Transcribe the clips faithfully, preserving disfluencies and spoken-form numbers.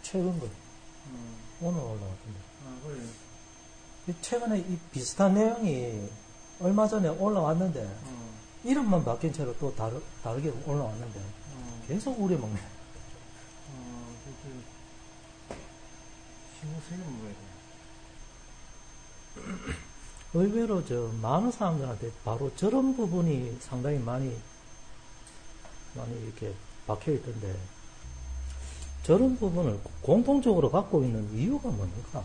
최근 거. 음. 오늘 올라왔던데. 아, 그래. 최근에 이 비슷한 내용이 얼마 전에 올라왔는데, 어. 이름만 바뀐 채로 또 다르, 다르게 올라왔는데, 어. 계속 우려먹네. 어, 그치. 신호세는 뭐야, 의외로 저 많은 사람들한테 바로 저런 부분이 상당히 많이 많이 이렇게 박혀 있던데, 저런 부분을 공통적으로 갖고 있는 이유가 뭡니까?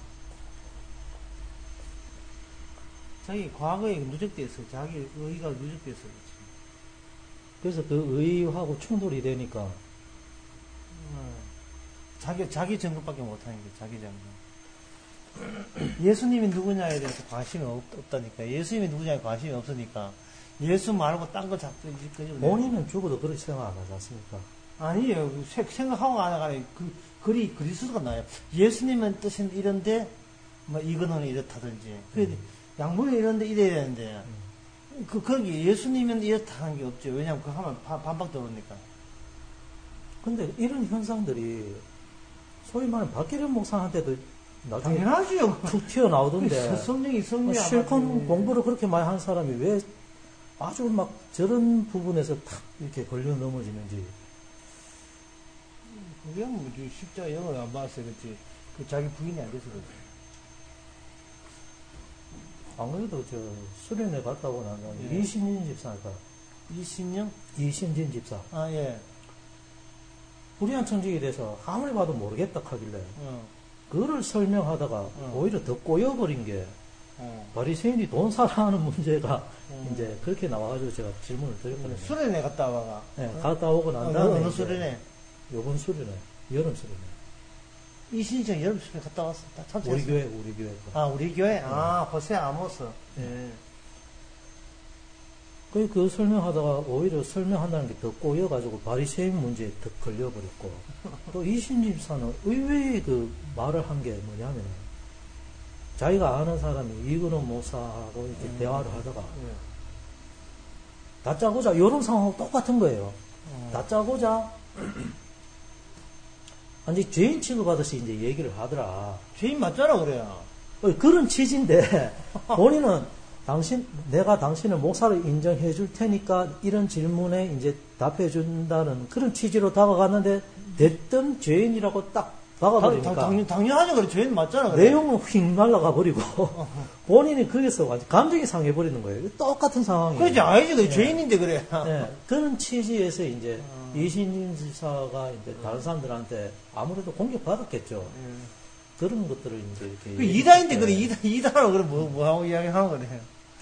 자기 과거에 누적돼 있어. 자기 의의가 누적돼 있어. 그래서 그 의의하고 충돌이 되니까, 어. 자기 자기 점검밖에 못하는 게 자기 점검. 예수님이 누구냐에 대해서 관심이 없, 없다니까. 예수님이 누구냐에 관심이 없으니까 예수 말고 딴 거 자꾸 이끌려. 본인은 죽어도 그렇게 생각 안 하지 않습니까? 아니에요. 생각하고 안 하가니 그 글이 그리스도가 나요. 예수님은 뜻은 이런데 뭐 이거는 이렇다든지. 그 양분이 이런데 이래야 되는데 음. 그 거기 예수님은 이렇다는 게 없죠. 왜냐하면 그거 하면 바, 반박 들어오니까. 근데 이런 현상들이 소위 말하는 박기련 목사한테도 나중에 당연하죠. 툭 튀어나오던데, 성령이 성령이 실컷 공부를 그렇게 많이 한 사람이 왜 아주 막 저런 부분에서 탁 이렇게 걸려 넘어지는지. 그게 뭐 십자 영어를 안 봤어요. 그렇지. 그 자기 부인이 안 돼서 그렇지. 아무래도 저 수련회 갔다 오고 난 다음에 예. 이신진 집사니까, 이신영? 이신진 집사. 아, 예. 불의한 청직에 대해서 아무리 봐도 모르겠다 하길래, 어. 그거를 설명하다가 어. 오히려 더 꼬여버린 게, 어. 바리새인이 돈 사랑하는 문제가 음. 이제 그렇게 나와가지고 제가 질문을 드렸거든요. 수련회 갔다 와가. 네, 갔다 오고 난 어, 다음에 어느 이제 수련회? 요번 수련회, 여름 수련회. 이신정 여름 수련회 갔다 왔어. 다 참석했어. 우리 교회, 우리 교회. 거. 아, 우리 교회? 아, 호세 아모스. 예. 그, 그 설명하다가 오히려 설명한다는 게 더 꼬여가지고 바리새인 문제에 더 걸려버렸고, 또 이신진 집사는 의외의 그 말을 한 게 뭐냐면, 자기가 아는 사람이 이근원 목사하고 이렇게 음. 대화를 하다가, 예. 다짜고자, 이런 상황하고 똑같은 거예요. 어. 다짜고자, 완전 죄인 취급하듯이 이제 얘기를 하더라. 죄인 맞잖아, 그래요. 그런 취지인데, 본인은 당신, 내가 당신을 목사로 인정해 줄 테니까 이런 질문에 이제 답해 준다는 그런 취지로 다가갔는데, 됐던 죄인이라고 딱 다가버리니까. 당, 당, 당연하죠, 그래. 죄인 맞잖아, 그래. 내용은 휙 날아가 버리고, 본인이 거기서 완전 감정이 상해버리는 거예요. 똑같은 상황이에요. 그렇지, 아니지, 그래. 예. 죄인인데, 그래. 네, 그런 취지에서 이제 어. 이신진 지사가 이제 다른 사람들한테 아무래도 공격받았겠죠. 예. 그런 것들을 이제 이렇게. 그 이단인데, 그래. 이단, 이단하고 그래. 뭐, 뭐 하고 이야기하는 거래.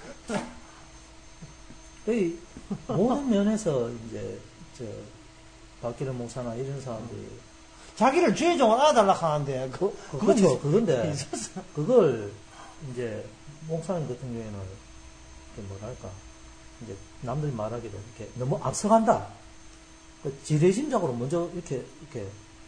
그 모든 면에서 이제 저 박기련 목사나 이런 사람들이 자기를 죄종을 알아달라 하는데, 그, 그, 그건 그렇죠. 있- 그건데 있었어. 그걸 이제 목사님 같은 경우에는 이렇게 뭐랄까 이제 남들이 말하기로 이렇게 너무 앞서간다. 그 지레짐작으로 먼저 이렇게 이렇게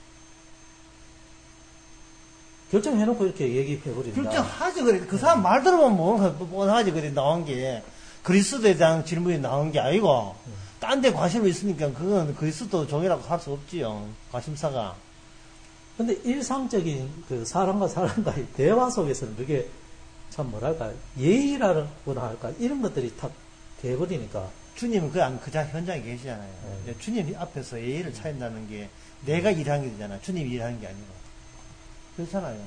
결정해놓고 이렇게 얘기해버린다. 결정하지, 그래. 그 사람 말 들어보면 뭐, 뭐 하지, 그래. 나온 게. 그리스도에 대한 질문이 나온 게 아니고, 음. 딴 데 관심이 있으니까 그건 그리스도 종이라고 할 수 없지요. 관심사가. 근데 일상적인 그 사람과 사람과의 대화 속에서는 그게 참 뭐랄까 예의라고나 할까 이런 것들이 탁 돼버리니까. 주님은 그, 안- 그 자- 현장에 계시잖아요. 네. 주님 앞에서 예의를 차린다는 게 내가 일하는 게 되잖아. 주님이 일하는 게 아니고. 그렇잖아요.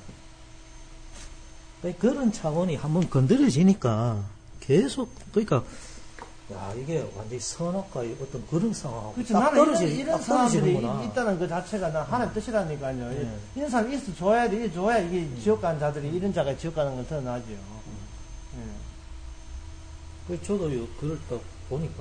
그런 차원이 한번 건드려지니까 계속 그러니까 야 이게 완전히 선악과의 어떤 그런 상황하고 그렇죠. 딱 나는 떨어지, 이런, 이런 딱 사람들이 떨어지는구나. 있다는 그 자체가 나 하나의 뜻이라니까요. 네. 이런 사람이 있어 줘야 돼. 이게 줘야 이게 음. 지옥 가는 자들이 이런 자가 지옥 가는 건 드러나죠. 그 저도 요 글을 딱 보니까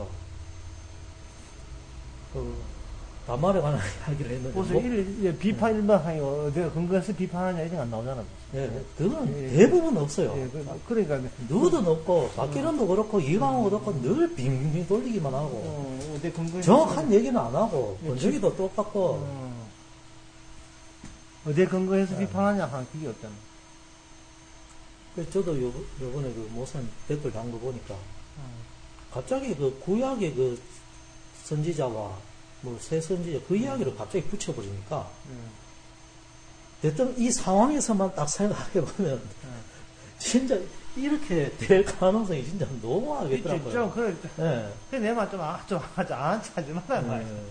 그 다말에 관한 이야기를 했는데 보세요. 뭐, 일, 일, 비판 일반 하니 어디가 근거해서 비판하냐 이런 안 나오잖아. 예, 그건 예, 예. 대부분 없어요. 예, 그, 그러니까 누구도 없고 박기련도 그렇고 이강호도 그렇고 늘 빙빙 돌리기만 하고 어, 어디 근거해서 정확한 얘기는 안 하고 예, 본적이도 똑같고 어, 어디에 근거해서 네. 비판하냐 하는 그게 없잖아. 그래서 저도 요, 요번에 그 모선 댓글 단 거 보니까 어. 갑자기 그 구약의 그 선지자와 뭐 새 선지자 그 이야기를 갑자기 붙여버리니까 음. 대뜸 이 상황에서만 딱 생각해보면, 진짜 이렇게 될 가능성이 진짜 너무하겠더라고요. 좀, 그래. 예. 그 내만 좀, 아, 좀, 안 하지 말란 말이야. 예.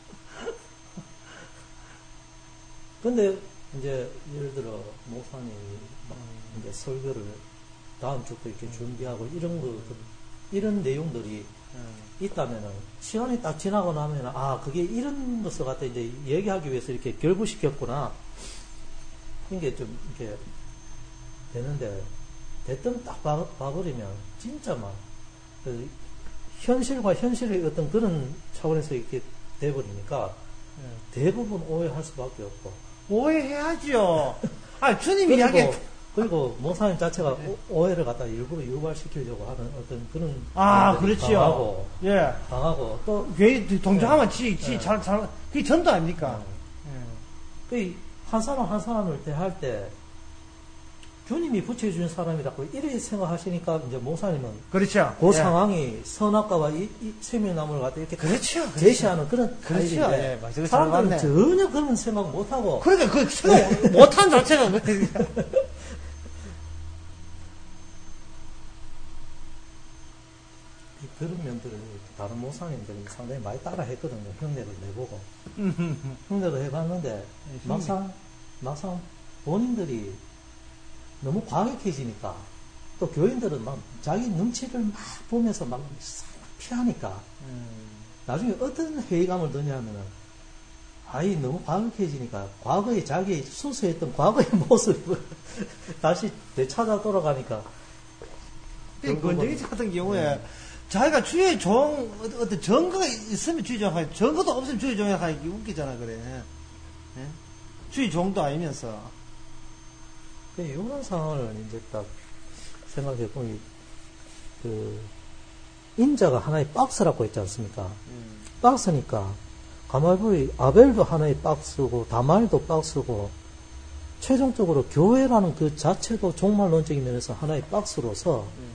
근데, 이제, 예를 들어, 목사님이 막 이제 설교를 다음 주부터 이렇게 준비하고 이런 거, 이런 내용들이 있다면은, 시간이 딱 지나고 나면은, 아, 그게 이런 것을 갖다 이제 얘기하기 위해서 이렇게 결부시켰구나. 이게 좀, 이렇게 되는데, 대뜸 딱 봐, 봐버리면, 진짜 막, 그 현실과 현실의 어떤 그런 차원에서 이렇게 돼버리니까, 대부분 오해할 수밖에 없고. 오해해야죠. 아, 주님이 그리고, 이야기. 그리고 목사님 자체가 네. 오해를 갖다 일부러 유발시키려고 하는 어떤 그런. 아, 그렇지요. 강하고, 예. 강하고, 또. 괜히 동정하면 네. 지, 지, 네. 잘, 잘, 그게 전도 아닙니까? 네. 그, 한 사람 한 사람을 대할 때, 주님이 붙여준 사람이라고 이렇게 생각하시니까, 이제 목사님은. 그렇죠. 그 예. 상황이 선악과와 이, 이 생명나무를 갖다 이렇게. 그렇죠. 제시하는 그런. 그렇죠. 예, 맞아요. 사람들은 전혀 그런 생각 못하고. 그러니까 그 생각 못한 자체가. 그런 면들을 다른 목사님들이 상당히 많이 따라 했거든요. 형제를 내보고. 형제도 해봤는데, 막상, 막상 본인들이 너무 과격해지니까, 또 교인들은 막 자기 눈치를 막 보면서 막 피하니까, 음. 나중에 어떤 회의감을 드냐면은, 아이 너무 과격해지니까, 과거에 자기 수수했던 과거의 모습을 다시 되찾아 돌아가니까. 권정희 씨 같은 경우에, 네. 자기가 주의 종, 어떤 증거가 있으면 주의 종 하기, 증거도 없으면 주의 종이 하기 웃기잖아, 그래. 네? 주의 종도 아니면서. 그, 이런 상황을 이제 딱 생각해보니, 그, 인자가 하나의 박스라고 했지 않습니까? 음. 박스니까, 가만히 아벨도 하나의 박스고, 다말도 박스고, 최종적으로 교회라는 그 자체도 종말론적인 면에서 하나의 박스로서, 음.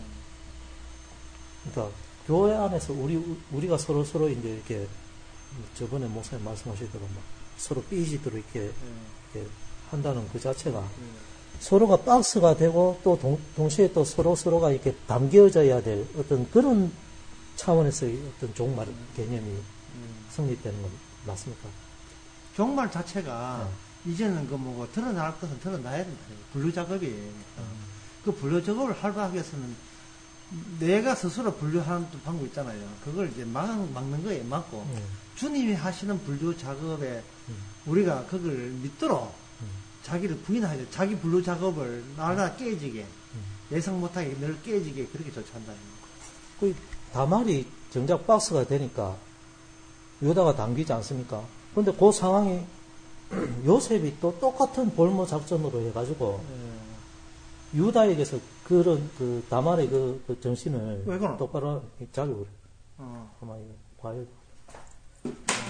그러니까, 교회 안에서 우리, 우리가 서로 서로 이제 이렇게, 저번에 목사님 말씀하시더라고, 막 서로 삐지도록 이렇게, 음. 이렇게 한다는 그 자체가, 음. 서로가 박스가 되고, 또 동, 동시에 또 서로 서로가 이렇게 담겨져야 될 어떤 그런 차원에서의 어떤 종말 개념이 음. 성립되는 건 맞습니까? 종말 자체가, 네. 이제는 그 뭐고, 드러날 것은 드러나야 된다. 분류 작업이. 음. 그 분류 작업을 하기 위해서는 내가 스스로 분류하는 방법 있잖아요. 그걸 이제 막, 막는 거에 맞고, 음. 주님이 하시는 분류 작업에 음. 우리가 그걸 믿도록 음. 자기를 부인하야 돼. 자기 분류 작업을 날아 깨지게, 음. 예상 못하게 늘 깨지게 그렇게 조치한다는 거. 그 다말이 정작 박스가 되니까 유다가 당기지 않습니까? 근데 그 상황이 요셉이 또 똑같은 볼모 작전으로 해가지고 음. 유다에게서 그런 그 다말의 그, 그 정신을 똑바로 잡고 그래. 어. 아마 이거 과열. 어.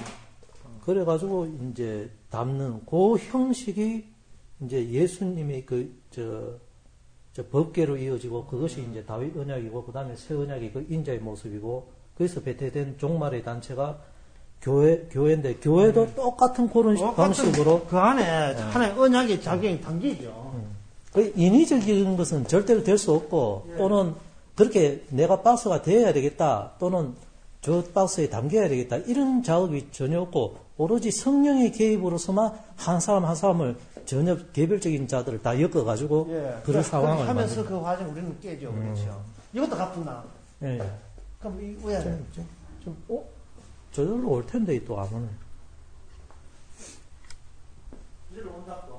그래가지고 이제 담는 그 형식이 이제 예수님의 그 저 저 법궤로 이어지고 그것이 음. 이제 다윗 언약이고 그 다음에 새 언약이 그 인자의 모습이고 거기서 배태된 종말의 단체가 교회 교회인데 교회도 음. 똑같은 그런 똑같은 방식으로 그 안에 네. 하나의 언약의 작용이 담기죠. 음. 그 인위적인 것은 절대로 될 수 없고 예. 또는 그렇게 내가 박스가 되어야 되겠다 또는 저 박스에 담겨야 되겠다 이런 작업이 전혀 없고 오로지 성령의 개입으로서만 한 사람 한 사람을 전혀 개별적인 자들을 다 엮어가지고 예. 그런 상황을 하면서 만든. 그 과정 우리는 깨죠. 음. 그렇죠. 이것도 가뿐나. 예. 그럼 이 왜? 좀, 좀, 좀, 어? 저절로 올 텐데 또 안 오네. 이리로 온다고.